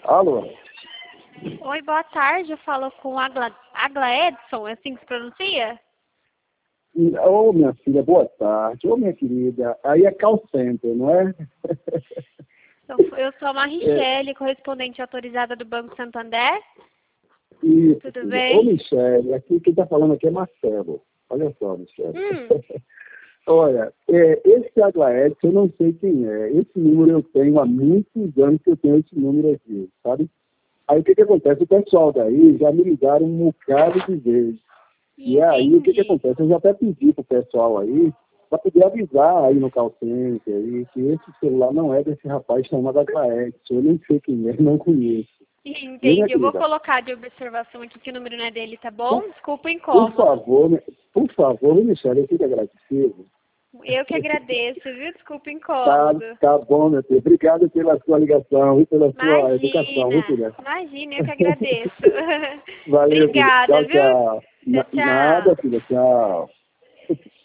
Alô? Oi, boa tarde. Eu falo com Agla Edson, é assim que se pronuncia? Ô, minha filha, boa tarde. Ô, minha querida, aí é call center, não é? Eu sou a Marichele, correspondente autorizada do Banco Santander. Isso, Tudo filha. bem? Ô, Michele, aqui quem está falando aqui é Marcelo. Olha só, Michele. Olha, esse Aglaed, eu não sei quem é. Esse número eu tenho há muitos anos que eu tenho esse número aqui, sabe? Aí o que acontece? O pessoal daí já me ligaram um bocado de vezes. E aí o que acontece? Eu já até pedi pro pessoal aí para poder avisar aí no call center aí, que esse celular não é desse rapaz chamado Aglaed. Eu nem sei quem é, não conheço. Entendi. Eu vou colocar de observação aqui que o número não é dele, tá bom? Desculpa o Por incômodo. favor, Michele, eu fico agradecido. Eu que agradeço, viu? Desculpa o incômodo. Tá bom, meu filho. Obrigado pela sua ligação e pela sua educação, viu, filha? Imagina, eu que agradeço. Valeu, filha. Obrigada, Tchau, viu? tchau. Tchau, Nada, tchau. filha. Tchau.